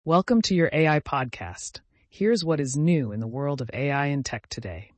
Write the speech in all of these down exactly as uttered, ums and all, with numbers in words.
Welcome to your A I podcast. Here's what is new in the world of A I and tech today.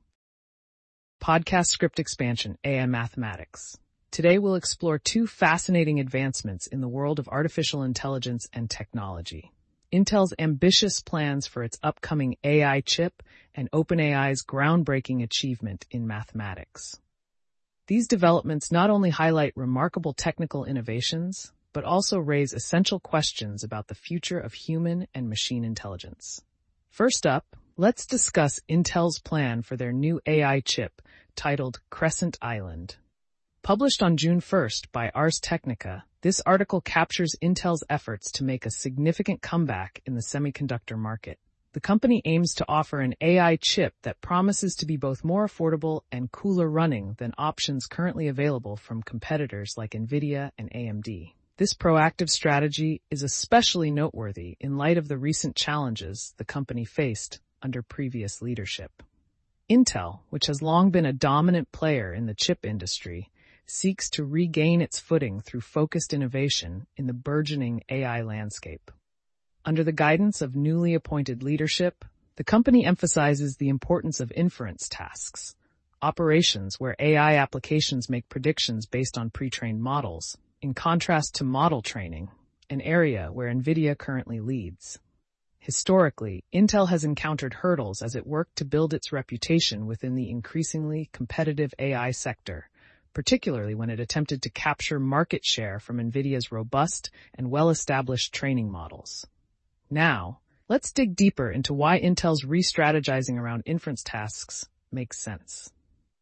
Podcast script expansion, A I mathematics. Today we'll explore two fascinating advancements in the world of artificial intelligence and technology. Intel's ambitious plans for its upcoming A I chip and OpenAI's groundbreaking achievement in mathematics. These developments not only highlight remarkable technical innovations, but also raise essential questions about the future of human and machine intelligence. First up, let's discuss Intel's plan for their new A I chip titled Crescent Island. Published on June first by Ars Technica, this article captures Intel's efforts to make a significant comeback in the semiconductor market. The company aims to offer an A I chip that promises to be both more affordable and cooler running than options currently available from competitors like NVIDIA and A M D. This proactive strategy is especially noteworthy in light of the recent challenges the company faced under previous leadership. Intel, which has long been a dominant player in the chip industry, seeks to regain its footing through focused innovation in the burgeoning A I landscape. Under the guidance of newly appointed leadership, the company emphasizes the importance of inference tasks, operations where A I applications make predictions based on pre-trained models, in contrast to model training, an area where NVIDIA currently leads. Historically, Intel has encountered hurdles as it worked to build its reputation within the increasingly competitive A I sector, particularly when it attempted to capture market share from NVIDIA's robust and well-established training models. Now, let's dig deeper into why Intel's re-strategizing around inference tasks makes sense.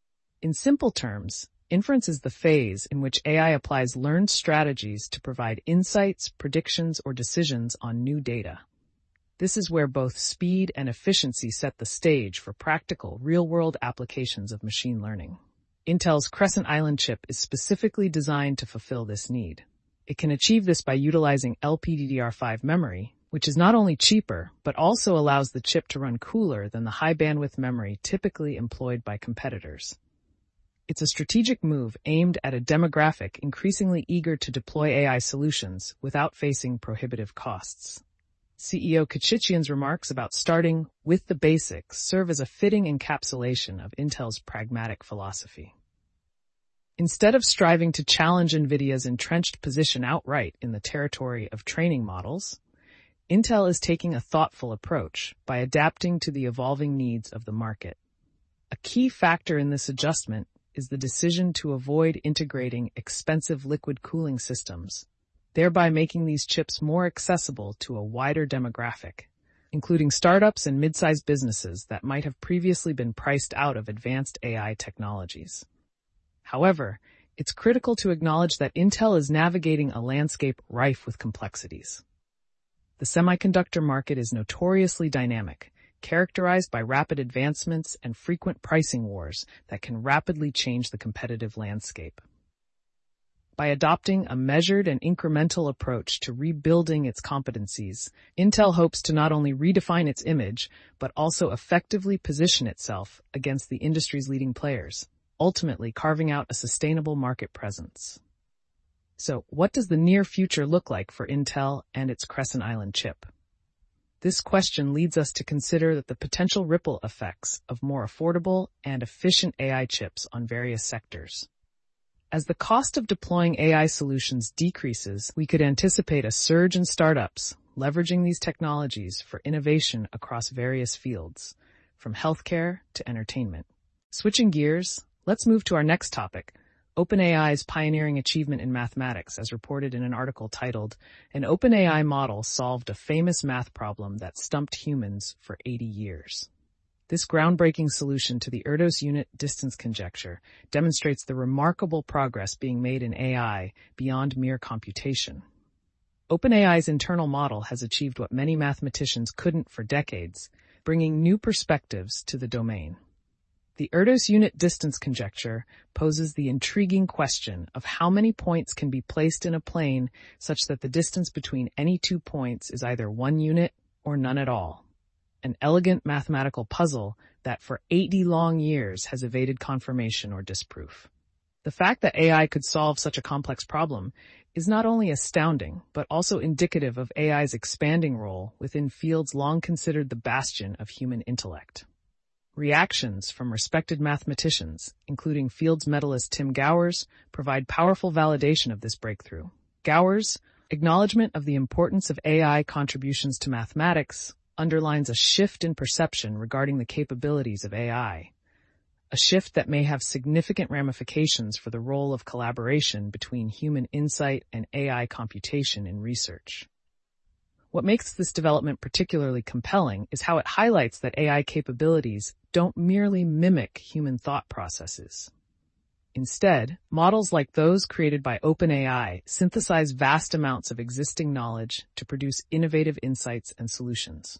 In simple terms, inference is the phase in which A I applies learned strategies to provide insights, predictions, or decisions on new data. This is where both speed and efficiency set the stage for practical, real-world applications of machine learning. Intel's Crescent Island chip is specifically designed to fulfill this need. It can achieve this by utilizing L P D D R five memory, which is not only cheaper, but also allows the chip to run cooler than the high-bandwidth memory typically employed by competitors. It's a strategic move aimed at a demographic increasingly eager to deploy A I solutions without facing prohibitive costs. C E O Kachitjian's remarks about starting with the basics serve as a fitting encapsulation of Intel's pragmatic philosophy. Instead of striving to challenge NVIDIA's entrenched position outright in the territory of training models, Intel is taking a thoughtful approach by adapting to the evolving needs of the market. A key factor in this adjustment is the decision to avoid integrating expensive liquid cooling systems, thereby making these chips more accessible to a wider demographic, including startups and mid-sized businesses that might have previously been priced out of advanced A I technologies. However, it's critical to acknowledge that Intel is navigating a landscape rife with complexities. The semiconductor market is notoriously dynamic, characterized by rapid advancements and frequent pricing wars that can rapidly change the competitive landscape. By adopting a measured and incremental approach to rebuilding its competencies, Intel hopes to not only redefine its image, but also effectively position itself against the industry's leading players, ultimately carving out a sustainable market presence. So, what does the near future look like for Intel and its Crescent Island chip? This question leads us to consider that the potential ripple effects of more affordable and efficient A I chips on various sectors. As the cost of deploying A I solutions decreases, we could anticipate a surge in startups leveraging these technologies for innovation across various fields, from healthcare to entertainment. Switching gears, let's move to our next topic, OpenAI's pioneering achievement in mathematics, as reported in an article titled, "An OpenAI Model Solved a Famous Math Problem That Stumped Humans for eighty years." This groundbreaking solution to the Erdos unit distance conjecture demonstrates the remarkable progress being made in A I beyond mere computation. OpenAI's internal model has achieved what many mathematicians couldn't for decades, bringing new perspectives to the domain. The Erdos unit distance conjecture poses the intriguing question of how many points can be placed in a plane such that the distance between any two points is either one unit or none at all. An elegant mathematical puzzle that for eighty long years has evaded confirmation or disproof. The fact that A I could solve such a complex problem is not only astounding, but also indicative of A I's expanding role within fields long considered the bastion of human intellect. Reactions from respected mathematicians, including Fields medalist Tim Gowers, provide powerful validation of this breakthrough. Gowers' acknowledgement of the importance of A I contributions to mathematics underlines a shift in perception regarding the capabilities of A I, a shift that may have significant ramifications for the role of collaboration between human insight and A I computation in research. What makes this development particularly compelling is how it highlights that A I capabilities don't merely mimic human thought processes. Instead, models like those created by OpenAI synthesize vast amounts of existing knowledge to produce innovative insights and solutions.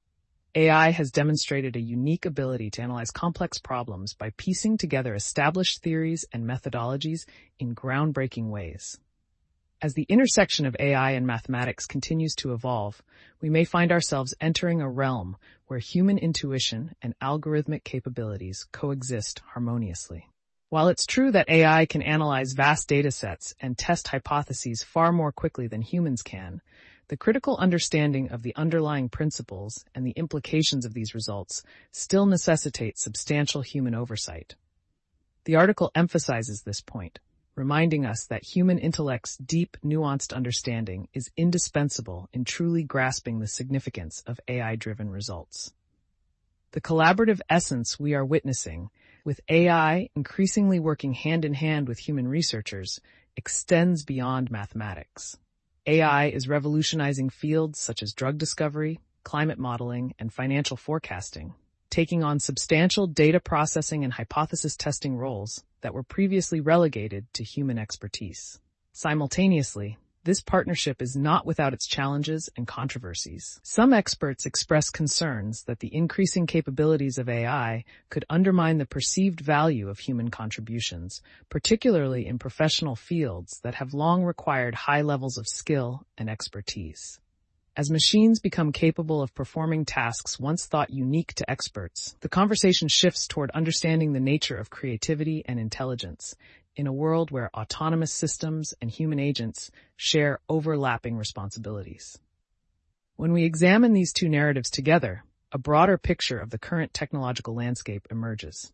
A I has demonstrated a unique ability to analyze complex problems by piecing together established theories and methodologies in groundbreaking ways. As the intersection of A I and mathematics continues to evolve, we may find ourselves entering a realm where human intuition and algorithmic capabilities coexist harmoniously. While it's true that A I can analyze vast data sets and test hypotheses far more quickly than humans can, the critical understanding of the underlying principles and the implications of these results still necessitate substantial human oversight. The article emphasizes this point, reminding us that human intellect's deep, nuanced understanding is indispensable in truly grasping the significance of A I-driven results. The collaborative essence we are witnessing, with A I increasingly working hand-in-hand with human researchers, extends beyond mathematics. A I is revolutionizing fields such as drug discovery, climate modeling, and financial forecasting, taking on substantial data processing and hypothesis testing roles that were previously relegated to human expertise. Simultaneously, this partnership is not without its challenges and controversies. Some experts express concerns that the increasing capabilities of A I could undermine the perceived value of human contributions, particularly in professional fields that have long required high levels of skill and expertise. As machines become capable of performing tasks once thought unique to experts, the conversation shifts toward understanding the nature of creativity and intelligence in a world where autonomous systems and human agents share overlapping responsibilities. When we examine these two narratives together, a broader picture of the current technological landscape emerges.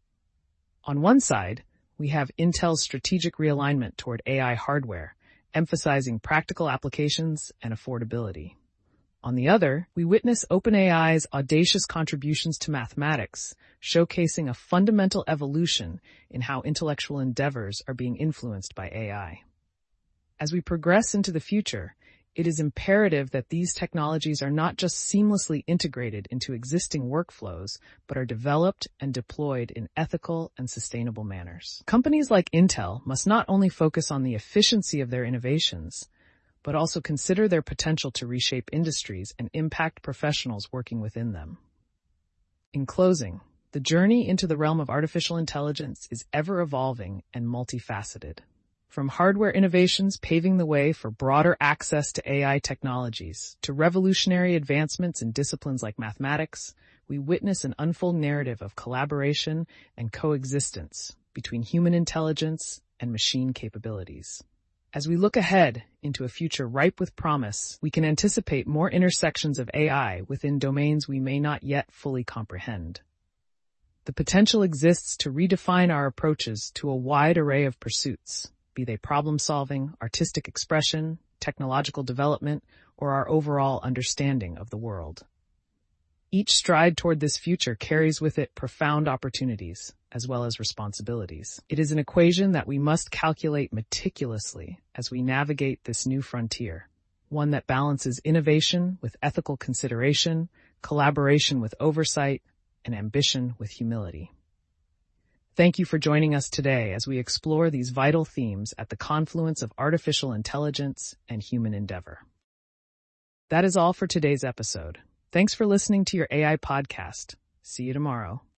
On one side, we have Intel's strategic realignment toward A I hardware, emphasizing practical applications and affordability. On the other, we witness OpenAI's audacious contributions to mathematics, showcasing a fundamental evolution in how intellectual endeavors are being influenced by A I. As we progress into the future, it is imperative that these technologies are not just seamlessly integrated into existing workflows, but are developed and deployed in ethical and sustainable manners. Companies like Intel must not only focus on the efficiency of their innovations, but also consider their potential to reshape industries and impact professionals working within them. In closing, the journey into the realm of artificial intelligence is ever-evolving and multifaceted. From hardware innovations paving the way for broader access to A I technologies to revolutionary advancements in disciplines like mathematics, we witness an unfold narrative of collaboration and coexistence between human intelligence and machine capabilities. As we look ahead into a future ripe with promise, we can anticipate more intersections of A I within domains we may not yet fully comprehend. The potential exists to redefine our approaches to a wide array of pursuits, be they problem-solving, artistic expression, technological development, or our overall understanding of the world. Each stride toward this future carries with it profound opportunities, as well as responsibilities. It is an equation that we must calculate meticulously as we navigate this new frontier, one that balances innovation with ethical consideration, collaboration with oversight, and ambition with humility. Thank you for joining us today as we explore these vital themes at the confluence of artificial intelligence and human endeavor. That is all for today's episode. Thanks for listening to your A I podcast. See you tomorrow.